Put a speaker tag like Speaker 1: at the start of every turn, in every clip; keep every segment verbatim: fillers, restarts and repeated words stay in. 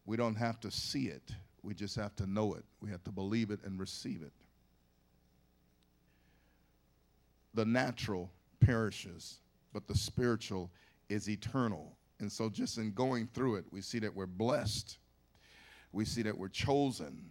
Speaker 1: We don't have to see it. We just have to know it. We have to believe it and receive it. The natural perishes, but the spiritual is eternal. And so just in going through it, we see that we're blessed. We see that we're chosen.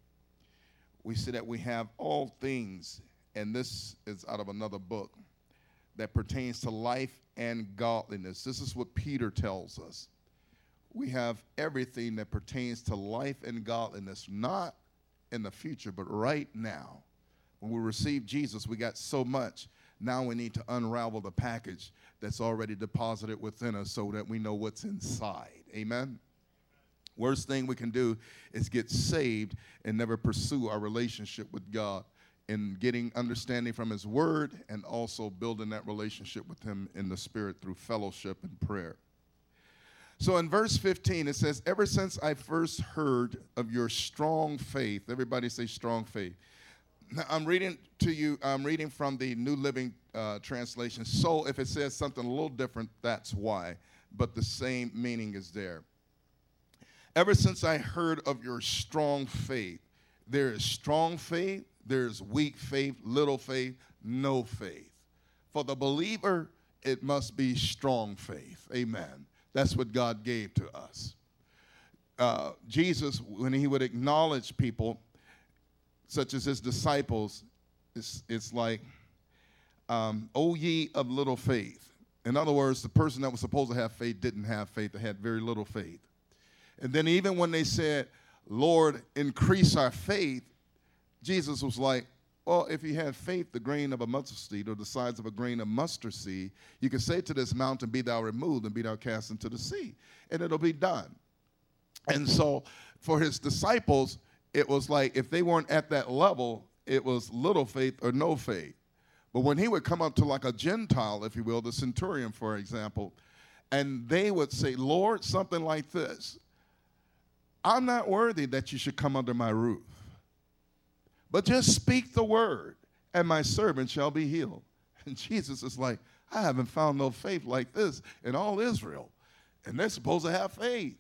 Speaker 1: We see that we have all things, and this is out of another book, that pertains to life and godliness. This is what Peter tells us. We have everything that pertains to life and godliness, not in the future, but right now. When we receive Jesus, we got so much. Now we need to unravel the package that's already deposited within us so that we know what's inside. Amen? Worst thing we can do is get saved and never pursue our relationship with God in getting understanding from his word and also building that relationship with him in the spirit through fellowship and prayer. So in verse fifteen, it says, ever since I first heard of your strong faith, everybody say strong faith. Now, I'm reading to you, I'm reading from the New Living uh, Translation. So if it says something a little different, that's why. But the same meaning is there. Ever since I heard of your strong faith, there is strong faith, there's weak faith, little faith, no faith. For the believer, it must be strong faith. Amen. That's what God gave to us. Uh, Jesus, when he would acknowledge people, such as his disciples, it's, it's like, um, O ye of little faith. In other words, the person that was supposed to have faith didn't have faith. They had very little faith. And then even when they said, Lord, increase our faith, Jesus was like, well, if you had faith, the grain of a mustard seed or the size of a grain of mustard seed, you can say to this mountain, be thou removed and be thou cast into the sea, and it'll be done. And so for his disciples, it was like if they weren't at that level, it was little faith or no faith. But when he would come up to like a Gentile, if you will, the centurion, for example, and they would say, Lord, something like this, I'm not worthy that you should come under my roof. But just speak the word, and my servant shall be healed. And Jesus is like, I haven't found no faith like this in all Israel. And they're supposed to have faith.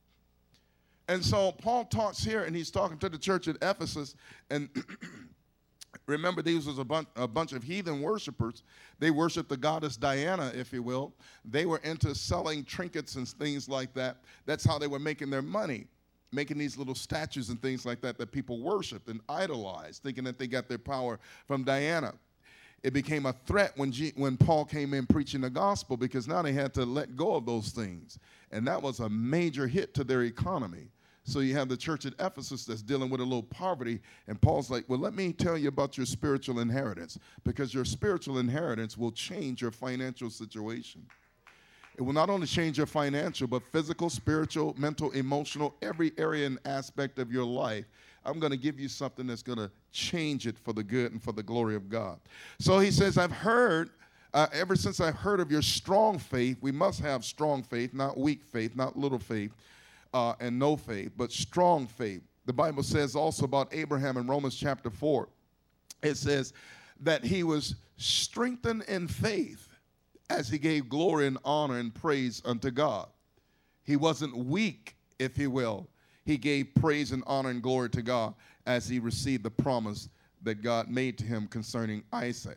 Speaker 1: And so Paul talks here, and he's talking to the church at Ephesus. And remember, these was a bunch, a bunch of heathen worshipers. They worshiped the goddess Diana, if you will. They were into selling trinkets and things like that. That's how they were making their money, making these little statues and things like that that people worshiped and idolized, thinking that they got their power from Diana. It became a threat when, G- when Paul came in preaching the gospel, because now they had to let go of those things. And that was a major hit to their economy. So you have the church at Ephesus that's dealing with a little poverty, and Paul's like, well, let me tell you about your spiritual inheritance, because your spiritual inheritance will change your financial situation. It will not only change your financial, but physical, spiritual, mental, emotional, every area and aspect of your life. I'm going to give you something that's going to change it for the good and for the glory of God. So he says, I've heard, uh, ever since I've heard of your strong faith, we must have strong faith, not weak faith, not little faith, uh, and no faith, but strong faith. The Bible says also about Abraham in Romans chapter four, it says that he was strengthened in faith as he gave glory and honor and praise unto God. He wasn't weak, if you will. He gave praise and honor and glory to God as he received the promise that God made to him concerning Isaac.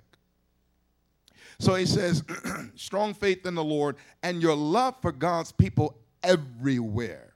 Speaker 1: So he says, strong faith in the Lord and your love for God's people everywhere.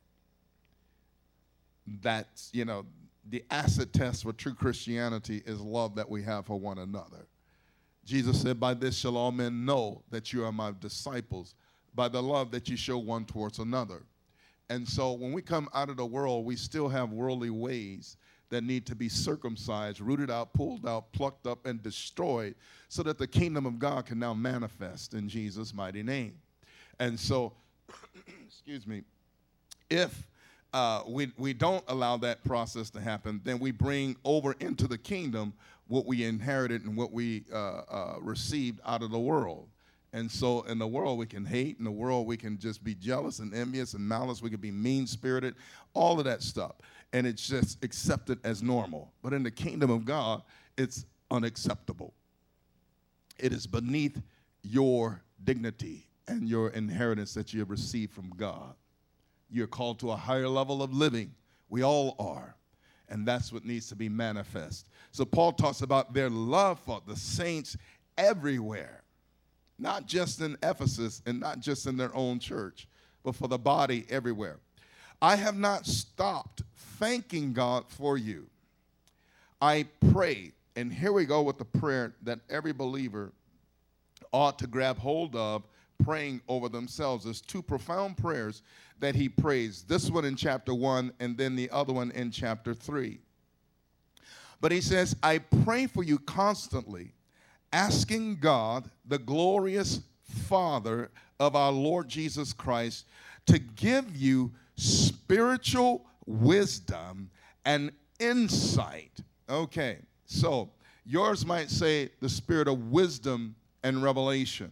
Speaker 1: That's, you know, the acid test for true Christianity is love that we have for one another. Jesus said, by this shall all men know that you are my disciples, by the love that you show one towards another. And so when we come out of the world, we still have worldly ways that need to be circumcised, rooted out, pulled out, plucked up, and destroyed so that the kingdom of God can now manifest in Jesus' mighty name. And so, excuse me, if uh, we, we don't allow that process to happen, then we bring over into the kingdom what we inherited and what we uh, uh, received out of the world. And so in the world we can hate, in the world we can just be jealous and envious and malice, we can be mean-spirited, all of that stuff. And it's just accepted as normal. But in the kingdom of God, it's unacceptable. It is beneath your dignity and your inheritance that you have received from God. You're called to a higher level of living. We all are. And that's what needs to be manifest. So Paul talks about their love for the saints everywhere, not just in Ephesus and not just in their own church, but for the body everywhere. I have not stopped thanking God for you. I pray, and here we go with the prayer that every believer ought to grab hold of, praying over themselves. There's two profound prayers that he prays. This one in chapter one and then the other one in chapter three. But he says, I pray for you constantly, asking God, the glorious Father of our Lord Jesus Christ, to give you spiritual wisdom and insight. Okay, so yours might say the spirit of wisdom and revelation.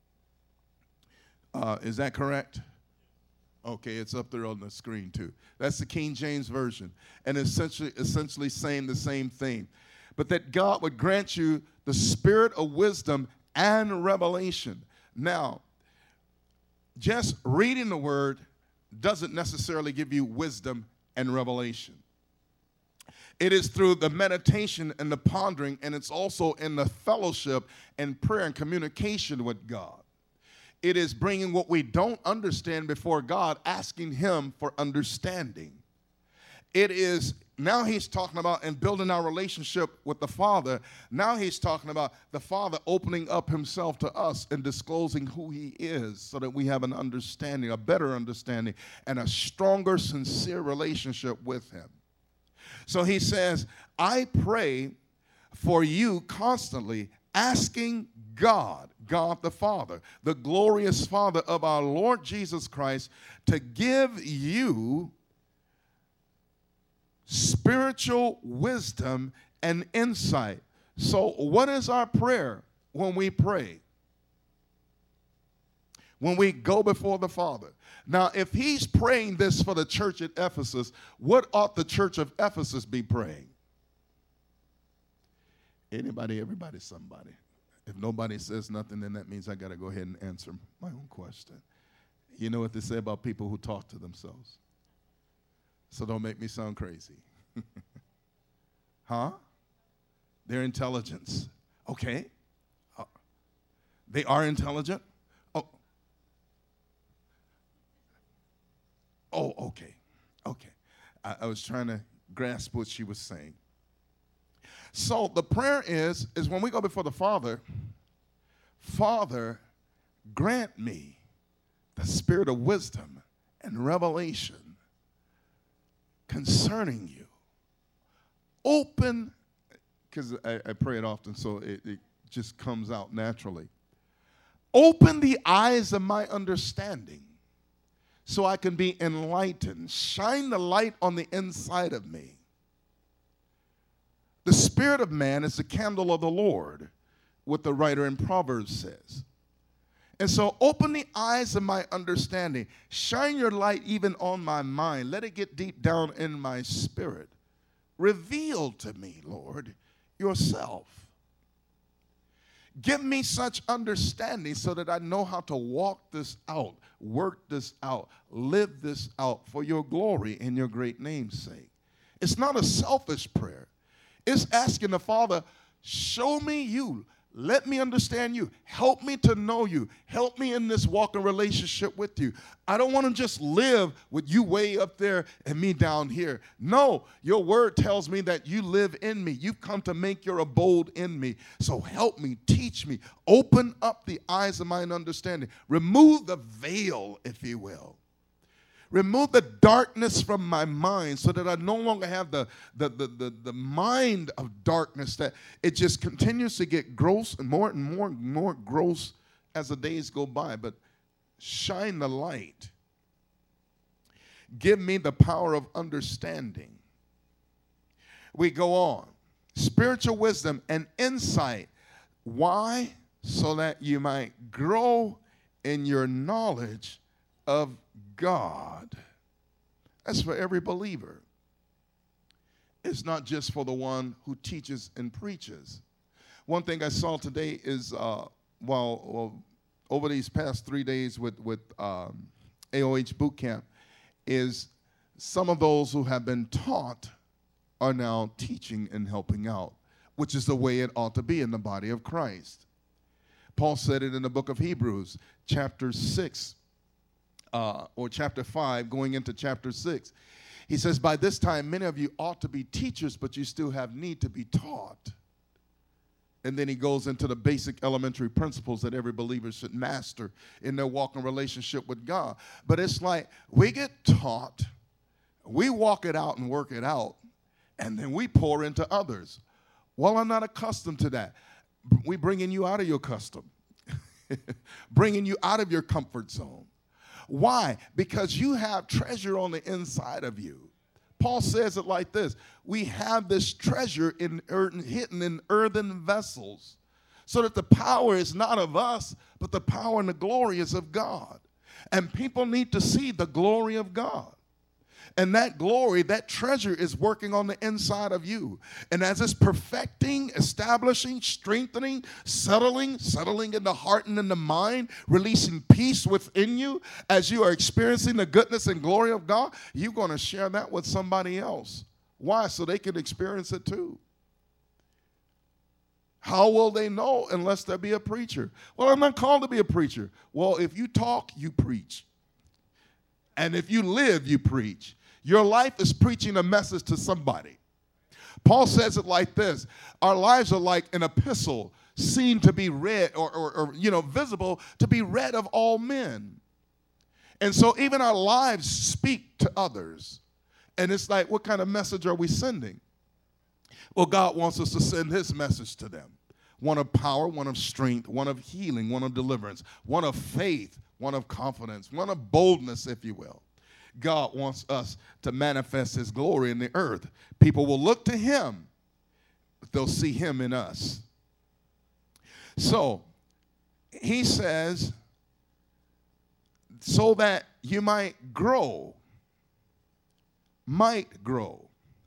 Speaker 1: Uh, is that correct? Okay, it's up there on the screen too. That's the King James Version, and essentially, essentially saying the same thing. But that God would grant you the spirit of wisdom and revelation. Now, just reading the word doesn't necessarily give you wisdom and revelation. It is through the meditation and the pondering, and it's also in the fellowship and prayer and communication with God. It is bringing what we don't understand before God, asking him for understanding. It is, now he's talking about and building our relationship with the Father. Now he's talking about the Father opening up himself to us and disclosing who he is so that we have an understanding, a better understanding, and a stronger, sincere relationship with him. So he says, I pray for you constantly, asking God, God the Father, the glorious Father of our Lord Jesus Christ, to give you spiritual wisdom and insight. So what is our prayer when we pray? When we go before the Father. Now, if he's praying this for the church at Ephesus, what ought the church of Ephesus be praying? Anybody, everybody, somebody. If nobody says nothing, then that means I got to go ahead and answer my own question. You know what they say about people who talk to themselves? So don't make me sound crazy. Huh? Their intelligence. Okay. Uh, they are intelligent? Oh. Oh, okay. Okay. I, I was trying to grasp what she was saying. So the prayer is, is when we go before the Father, Father, grant me the spirit of wisdom and revelation concerning you. Open, because I, I pray it often, so it, it just comes out naturally. Open the eyes of my understanding so I can be enlightened. Shine the light on the inside of me. The spirit of man is the candle of the Lord, what the writer in Proverbs says. And so open the eyes of my understanding. Shine your light even on my mind. Let it get deep down in my spirit. Reveal to me, Lord, yourself. Give me such understanding so that I know how to walk this out, work this out, live this out for your glory and your great name's sake. It's not a selfish prayer. It's asking the Father, show me you. Let me understand you. Help me to know you. Help me in this walking relationship with you. I don't want to just live with you way up there and me down here. No, your word tells me that you live in me. You've come to make your abode in me. So help me, teach me. Open up the eyes of mine understanding. Remove the veil, if you will. Remove the darkness from my mind so that I no longer have the, the, the, the, the mind of darkness, that it just continues to get gross and more and more and more gross as the days go by. But shine the light. Give me the power of understanding. We go on. Spiritual wisdom and insight. Why? So that you might grow in your knowledge of God. That's for every believer. It's not just for the one who teaches and preaches. One thing I saw today is uh, while well, over these past three days with, with um, A O H boot camp, is some of those who have been taught are now teaching and helping out, which is the way it ought to be in the body of Christ. Paul said it in the book of Hebrews, chapter six, uh, or chapter five, going into chapter six. He says, by this time, many of you ought to be teachers, but you still have need to be taught. And then he goes into the basic elementary principles that every believer should master in their walk and relationship with God. But it's like we get taught, we walk it out and work it out, and then we pour into others. Well, I'm not accustomed to that. We bringing you out of your custom, bringing you out of your comfort zone. Why? Because you have treasure on the inside of you. Paul says it like this: we have this treasure in earthen, hidden in earthen vessels, so that the power is not of us, but the power and the glory is of God. And people need to see the glory of God. And that glory, that treasure is working on the inside of you. And as it's perfecting, establishing, strengthening, settling, settling in the heart and in the mind, releasing peace within you, as you are experiencing the goodness and glory of God, you're going to share that with somebody else. Why? So they can experience it too. How will they know unless there be a preacher? Well, I'm not called to be a preacher. Well, if you talk, you preach. And if you live, you preach. Your life is preaching a message to somebody. Paul says it like this: our lives are like an epistle, seen to be read, or, or, or you know, visible to be read of all men. And so even our lives speak to others. And it's like, what kind of message are we sending? Well, God wants us to send his message to them. One of power, one of strength, one of healing, one of deliverance, one of faith, one of confidence, one of boldness, if you will. God wants us to manifest his glory in the earth. People will look to him, but they'll see him in us. So he says, so that you might grow, might grow,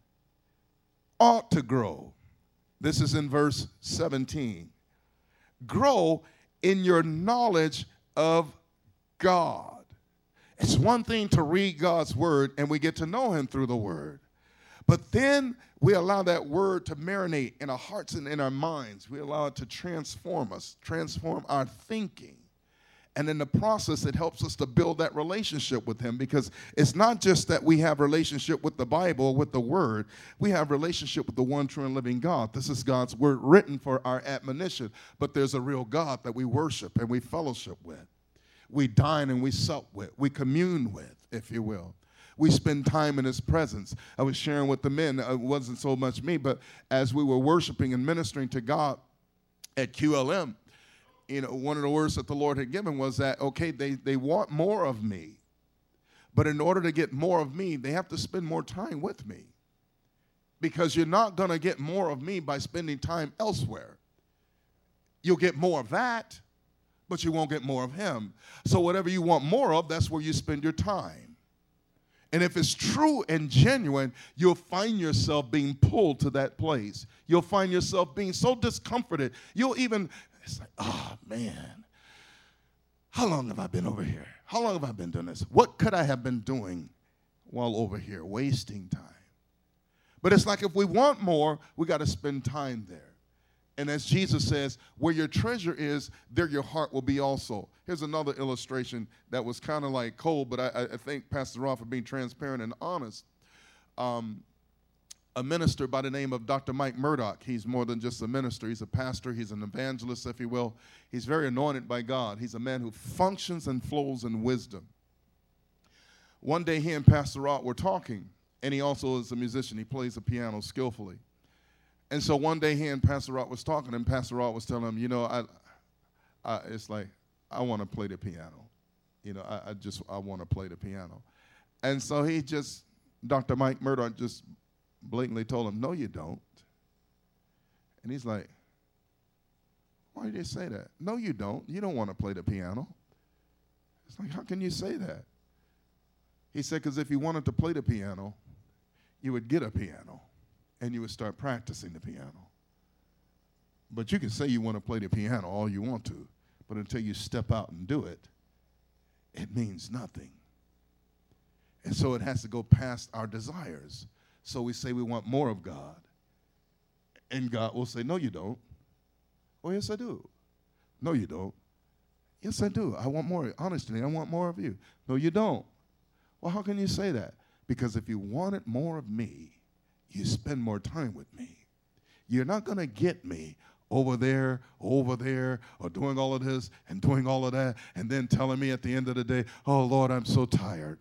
Speaker 1: ought to grow. This is in verse seventeen. Grow in your knowledge of God. It's one thing to read God's word and we get to know him through the word. But then we allow that word to marinate in our hearts and in our minds. We allow it to transform us, transform our thinking. And in the process, it helps us to build that relationship with him, because it's not just that we have relationship with the Bible, with the word. We have relationship with the one true and living God. This is God's word written for our admonition. But there's a real God that we worship and we fellowship with. We dine and we sup with, we commune with, if you will. We spend time in his presence. I was sharing with the men, it wasn't so much me, but as we were worshiping and ministering to God at Q L M, you know, one of the words that the Lord had given was that, okay, they, they want more of me. But in order to get more of me, they have to spend more time with me. Because you're not going to get more of me by spending time elsewhere. You'll get more of that, but you won't get more of him. So whatever you want more of, that's where you spend your time. And if it's true and genuine, you'll find yourself being pulled to that place. You'll find yourself being so discomforted. You'll even, it's like, oh, man, how long have I been over here? How long have I been doing this? What could I have been doing while over here, wasting time? But it's like if we want more, we got to spend time there. And as Jesus says, where your treasure is, there your heart will be also. Here's another illustration that was kind of like cold, but I, I thank Pastor Roth for being transparent and honest. Um, a minister by the name of Doctor Mike Murdock. He's more than just a minister. He's a pastor. He's an evangelist, if you will. He's very anointed by God. He's a man who functions and flows in wisdom. One day he and Pastor Roth were talking, and he also is a musician. He plays the piano skillfully. And so one day he and Pastor Roth was talking, and Pastor Roth was telling him, you know, I, I it's like, I want to play the piano. You know, I, I just, I want to play the piano. And so he just, Doctor Mike Murdock just blatantly told him, no, you don't. And he's like, why did you say that? No, you don't. You don't want to play the piano. It's like, how can you say that? He said, because if you wanted to play the piano, you would get a piano. And you would start practicing the piano. But you can say you want to play the piano all you want to, but until you step out and do it, it means nothing. And so it has to go past our desires. So we say we want more of God. And God will say, no, you don't. Oh, yes, I do. No, you don't. Yes, I do. I want more. Honestly, I want more of you. No, you don't. Well, how can you say that? Because if you wanted more of me, you spend more time with me. You're not going to get me over there, over there, or doing all of this and doing all of that, and then telling me at the end of the day, oh, Lord, I'm so tired.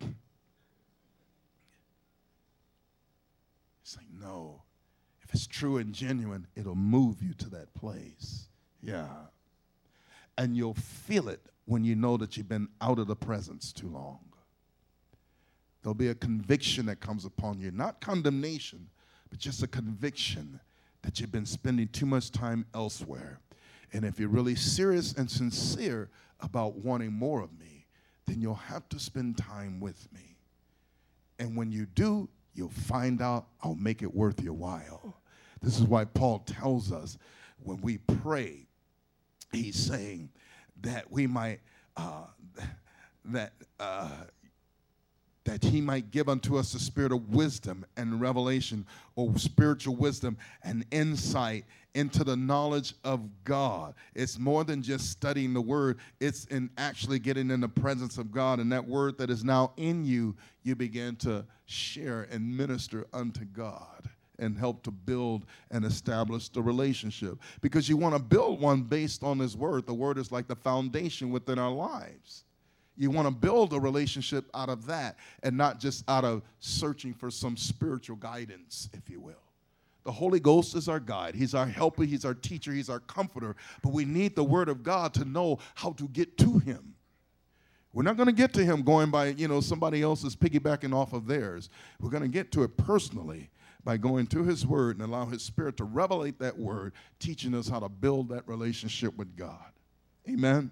Speaker 1: It's like, no. If it's true and genuine, it'll move you to that place. Yeah. And you'll feel it when you know that you've been out of the presence too long. There'll be a conviction that comes upon you, not condemnation, but just a conviction that you've been spending too much time elsewhere. And if you're really serious and sincere about wanting more of me, then you'll have to spend time with me. And when you do, you'll find out I'll make it worth your while. This is why Paul tells us when we pray, he's saying that we might, uh, that, uh, that he might give unto us the spirit of wisdom and revelation, or spiritual wisdom and insight into the knowledge of God. It's more than just studying the word. It's in actually getting in the presence of God. And that word that is now in you, you begin to share and minister unto God and help to build and establish the relationship. Because you want to build one based on his word. The word is like the foundation within our lives. You want to build a relationship out of that and not just out of searching for some spiritual guidance, if you will. The Holy Ghost is our guide. He's our helper. He's our teacher. He's our comforter. But we need the word of God to know how to get to him. We're not going to get to him going by, you know, somebody else's piggybacking off of theirs. We're going to get to it personally by going to his word and allow his spirit to revelate that word, teaching us how to build that relationship with God. Amen?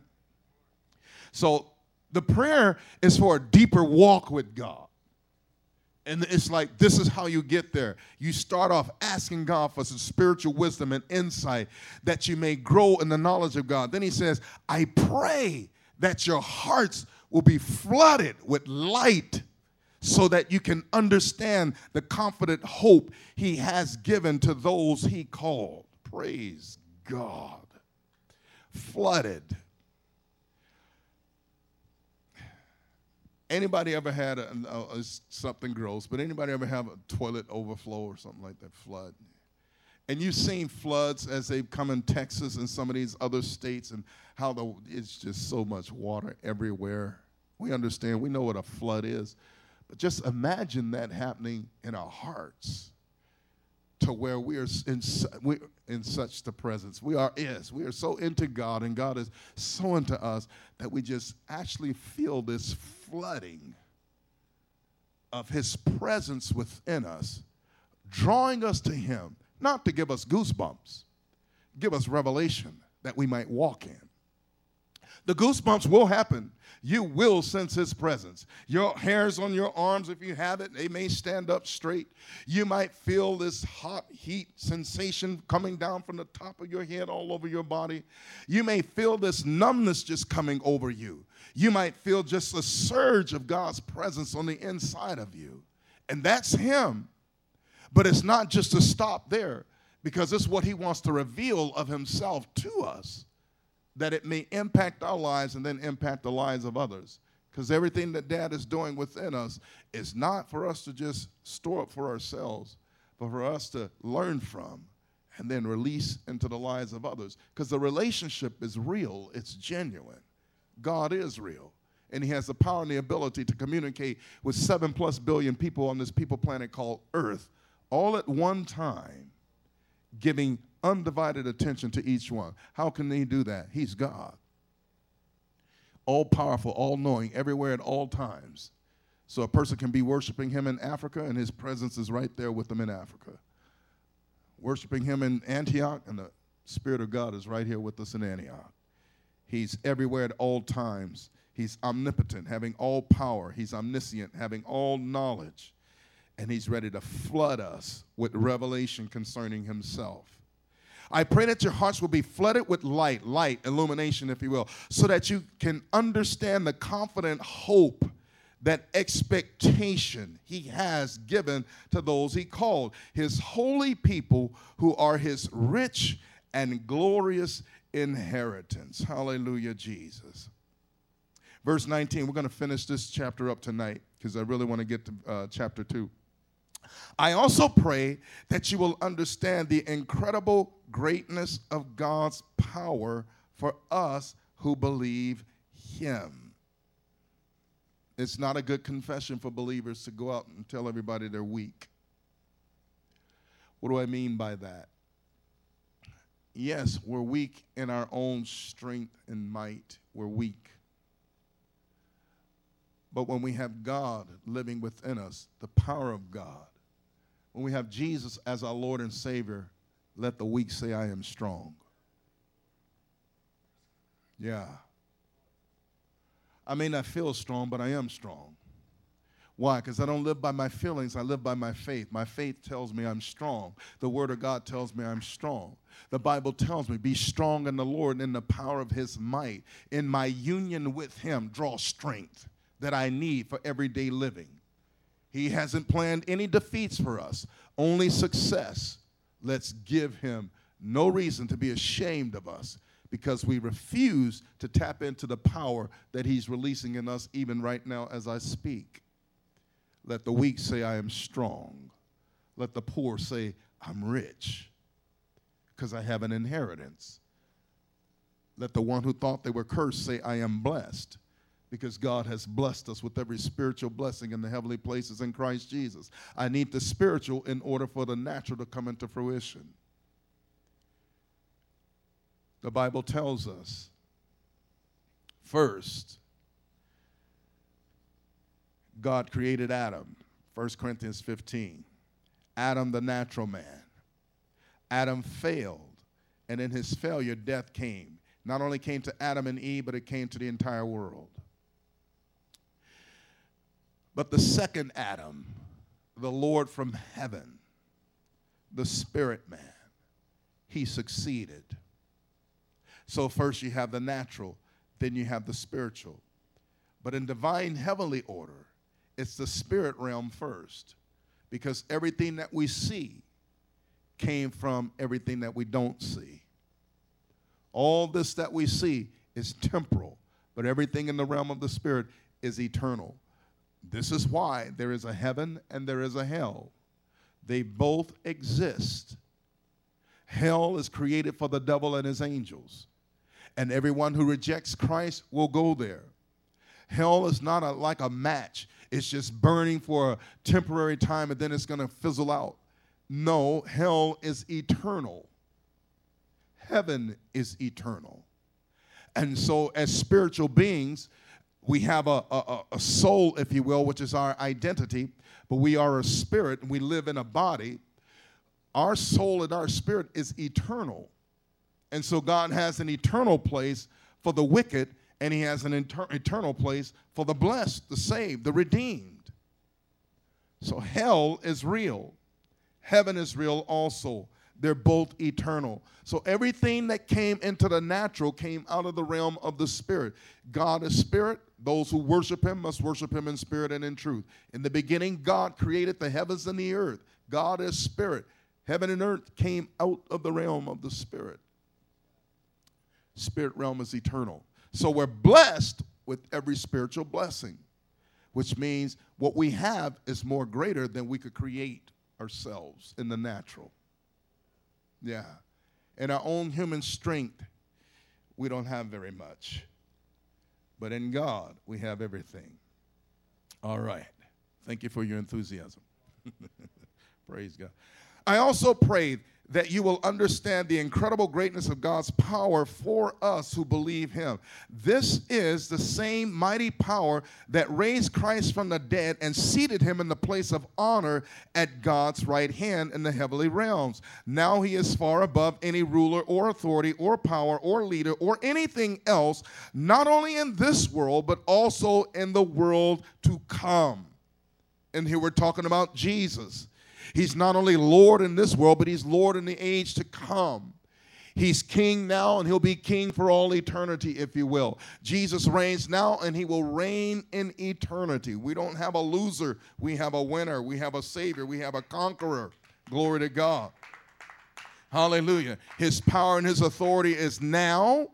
Speaker 1: So, the prayer is for a deeper walk with God. And it's like, this is how you get there. You start off asking God for some spiritual wisdom and insight that you may grow in the knowledge of God. Then he says, I pray that your hearts will be flooded with light so that you can understand the confident hope he has given to those he called. Praise God. Flooded. Anybody ever had a, a, a, something gross, but anybody ever have a toilet overflow or something like that, flood? And you've seen floods as they've come in Texas and some of these other states, and how the, it's just so much water everywhere. We understand, we know what a flood is, but just imagine that happening in our hearts, to where we are in, we in such the presence. We are is. We are so into God, and God is so into us that we just actually feel this flooding of his presence within us, drawing us to him, not to give us goosebumps, give us revelation that we might walk in. The goosebumps will happen. You will sense his presence. Your hairs on your arms, if you have it, they may stand up straight. You might feel this hot heat sensation coming down from the top of your head all over your body. You may feel this numbness just coming over you. You might feel just a surge of God's presence on the inside of you. And that's him. But it's not just to stop there, because it's what he wants to reveal of himself to us, that it may impact our lives and then impact the lives of others. Because everything that Dad is doing within us is not for us to just store up for ourselves, but for us to learn from and then release into the lives of others. Because the relationship is real. It's genuine. God is real. And he has the power and the ability to communicate with seven plus billion people on this people planet called Earth, all at one time, giving undivided attention to each one. How can he do that? He's God. All-powerful, all-knowing, everywhere at all times. So a person can be worshiping him in Africa, and his presence is right there with them in Africa. Worshiping him in Antioch, and the Spirit of God is right here with us in Antioch. He's everywhere at all times. He's omnipotent, having all power. He's omniscient, having all knowledge. And he's ready to flood us with revelation concerning himself. I pray that your hearts will be flooded with light, light, illumination, if you will, so that you can understand the confident hope that expectation he has given to those he called, his holy people who are his rich and glorious inheritance. Hallelujah, Jesus. Verse nineteen, we're going to finish this chapter up tonight because I really want to get to uh, chapter two. I also pray that you will understand the incredible greatness of God's power for us who believe him. It's not a good confession for believers to go out and tell everybody they're weak. What do I mean by that? Yes, we're weak in our own strength and might. We're weak. But when we have God living within us, the power of God, when we have Jesus as our Lord and Savior, let the weak say, I am strong. Yeah. I may not feel strong, but I am strong. Why? Because I don't live by my feelings. I live by my faith. My faith tells me I'm strong. The Word of God tells me I'm strong. The Bible tells me, be strong in the Lord and in the power of his might. In my union with him, draw strength that I need for everyday living. He hasn't planned any defeats for us, only success. Let's give him no reason to be ashamed of us, because we refuse to tap into the power that he's releasing in us even right now as I speak. Let the weak say, I am strong. Let the poor say, I'm rich, because I have an inheritance. Let the one who thought they were cursed say, I am blessed, because God has blessed us with every spiritual blessing in the heavenly places in Christ Jesus. I need the spiritual in order for the natural to come into fruition. The Bible tells us, first, God created Adam, First Corinthians fifteen. Adam, the natural man. Adam failed, and in his failure, death came. Not only came to Adam and Eve, but it came to the entire world. But the second Adam, the Lord from heaven, the spirit man, he succeeded. So first you have the natural, then you have the spiritual. But in divine heavenly order, it's the spirit realm first, because everything that we see came from everything that we don't see. All this that we see is temporal, but everything in the realm of the spirit is eternal. This is why there is a heaven and there is a hell. They both exist. Hell is created for the devil and his angels, and everyone who rejects Christ will go there. Hell is not a, like a match. It's just burning for a temporary time and then it's going to fizzle out. No, hell is eternal. Heaven is eternal. And so as spiritual beings, we have a, a, a soul, if you will, which is our identity, but we are a spirit and we live in a body. Our soul and our spirit is eternal. And so God has an eternal place for the wicked, and he has an inter- eternal place for the blessed, the saved, the redeemed. So hell is real. Heaven is real also. They're both eternal. So everything that came into the natural came out of the realm of the spirit. God is spirit. Those who worship him must worship him in spirit and in truth. In the beginning, God created the heavens and the earth. God is spirit. Heaven and earth came out of the realm of the spirit. Spirit realm is eternal. So we're blessed with every spiritual blessing, which means what we have is more greater than we could create ourselves in the natural. Yeah. In our own human strength, we don't have very much. But in God, we have everything. All right. Thank you for your enthusiasm. Praise God. I also pray that you will understand the incredible greatness of God's power for us who believe him. This is the same mighty power that raised Christ from the dead and seated him in the place of honor at God's right hand in the heavenly realms. Now he is far above any ruler or authority or power or leader or anything else, not only in this world, but also in the world to come. And here we're talking about Jesus. He's not only Lord in this world, but he's Lord in the age to come. He's king now, and he'll be king for all eternity, if you will. Jesus reigns now, and he will reign in eternity. We don't have a loser. We have a winner. We have a savior. We have a conqueror. Glory to God. Hallelujah. His power and his authority is now,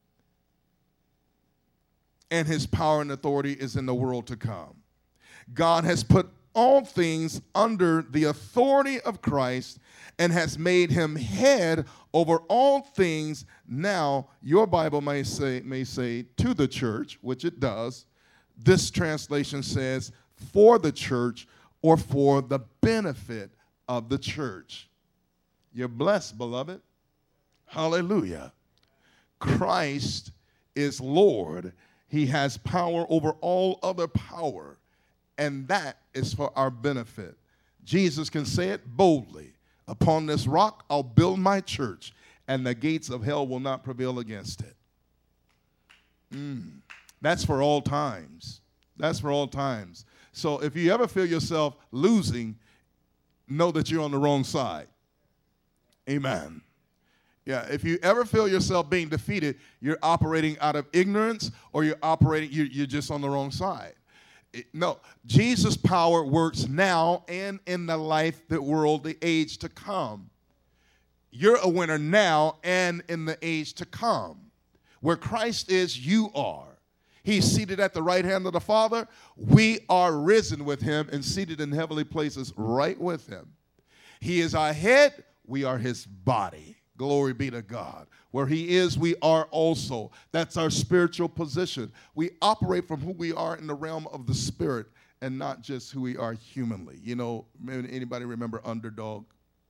Speaker 1: and his power and authority is in the world to come. God has put all things under the authority of Christ and has made him head over all things. Now, your Bible may say, may say to the church, which it does. This translation says for the church, or for the benefit of the church. You're blessed, beloved. Hallelujah. Christ is Lord. He has power over all other power, and that is for our benefit. Jesus can say it boldly. Upon this rock I'll build my church, and the gates of hell will not prevail against it. Mm. That's for all times. That's for all times. So if you ever feel yourself losing, know that you're on the wrong side. Amen. Yeah, if you ever feel yourself being defeated, you're operating out of ignorance, or you're operating, you're, you're just on the wrong side. It, no, Jesus' power works now and in the life, the world, the age to come. You're a winner now and in the age to come. Where Christ is, you are. He's seated at the right hand of the Father. We are risen with him and seated in heavenly places right with him. He is our head. We are his body. Glory be to God. Where he is, we are also. That's our spiritual position. We operate from who we are in the realm of the spirit and not just who we are humanly. You know, anybody remember Underdog?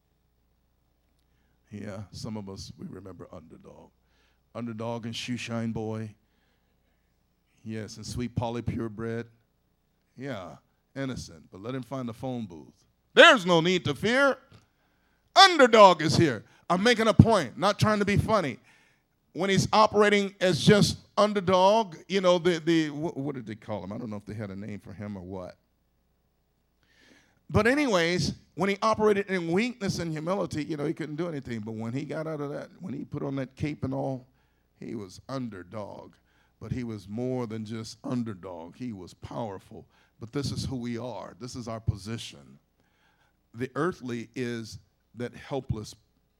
Speaker 1: Yeah, some of us, we remember Underdog. Underdog and Shoeshine Boy. Yes, and Sweet Polly Purebred. Yeah, innocent, but let him find the phone booth. There's no need to fear. Underdog is here. I'm making a point, not trying to be funny. When he's operating as just Underdog, you know, the, the what, what did they call him? I don't know if they had a name for him or what. But anyways, when he operated in weakness and humility, you know, he couldn't do anything. But when he got out of that, when he put on that cape and all, he was Underdog. But he was more than just Underdog. He was powerful. But this is who we are. This is our position. The earthly is that helpless.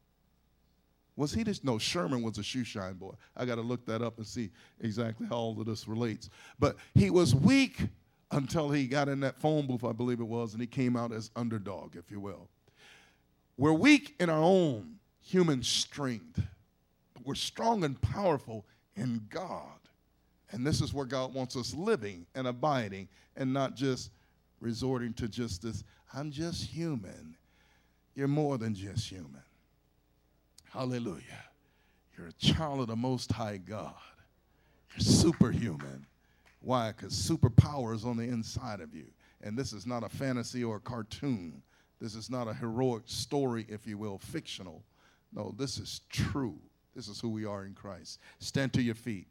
Speaker 1: Was he just? No, Sherman was a Shoeshine Boy. I got to look that up and see exactly how all of this relates. But he was weak until he got in that phone booth, I believe it was, and he came out as Underdog, if you will. We're weak in our own human strength. But we're strong and powerful in God. And this is where God wants us living and abiding and not just resorting to just this, I'm just human. You're more than just human. Hallelujah. You're a child of the Most High God. You're superhuman. Why? Because superpower is on the inside of you. And this is not a fantasy or a cartoon. This is not a heroic story, if you will, fictional. No, this is true. This is who we are in Christ. Stand to your feet.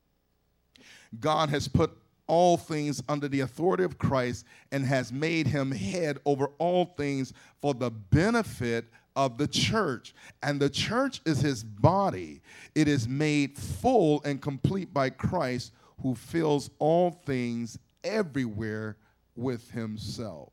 Speaker 1: God has put all things under the authority of Christ and has made him head over all things for the benefit of the church. And the church is his body. It is made full and complete by Christ, who fills all things everywhere with himself.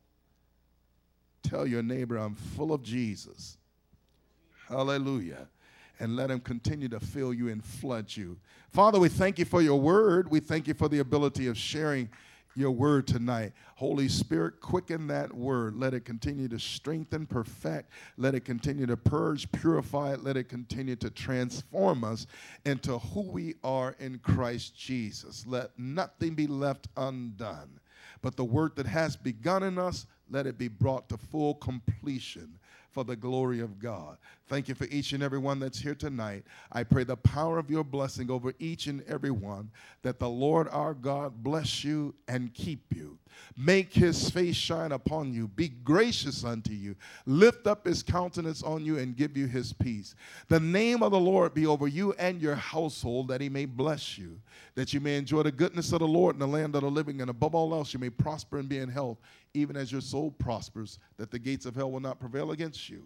Speaker 1: Tell your neighbor, I'm full of Jesus. Hallelujah. And let him continue to fill you and flood you. Father, we thank you for your word. We thank you for the ability of sharing your word tonight. Holy Spirit, quicken that word. Let it continue to strengthen, perfect. Let it continue to purge, purify. Let it continue to transform us into who we are in Christ Jesus. Let nothing be left undone. But the work that has begun in us, let it be brought to full completion for the glory of God. Thank you for each and every one that's here tonight. I pray the power of your blessing over each and every one, that the Lord our God bless you and keep you. Make his face shine upon you. Be gracious unto you. Lift up his countenance on you and give you his peace. The name of the Lord be over you and your household, that he may bless you, that you may enjoy the goodness of the Lord in the land of the living, and above all else you may prosper and be in health, even as your soul prospers, that the gates of hell will not prevail against you.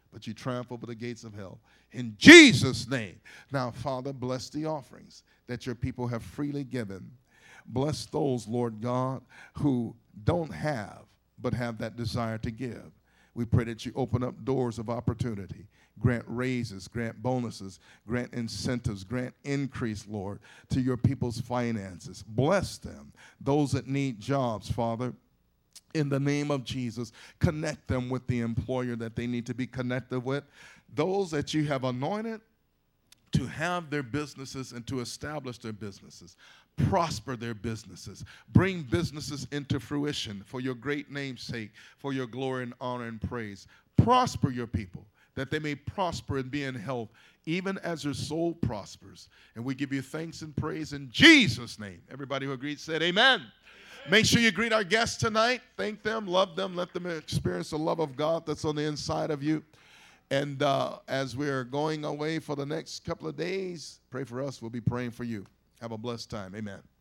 Speaker 1: but you triumph over the gates of hell. In Jesus' name. Now, Father, bless the offerings that your people have freely given. Bless those, Lord God, who don't have, but have that desire to give. We pray that you open up doors of opportunity, grant raises, grant bonuses, grant incentives, grant increase, Lord, to your people's finances. Bless them. Those that need jobs, Father, in the name of Jesus, connect them with the employer that they need to be connected with. Those that you have anointed to have their businesses and to establish their businesses, prosper their businesses, bring businesses into fruition for your great name's sake, for your glory and honor and praise. Prosper your people, that they may prosper and be in health, even as your soul prospers. And we give you thanks and praise in Jesus' name. Everybody who agreed said amen. Make sure you greet our guests tonight. Thank them, love them, let them experience the love of God that's on the inside of you. And uh, as we're going away for the next couple of days, pray for us. We'll be praying for you. Have a blessed time. Amen.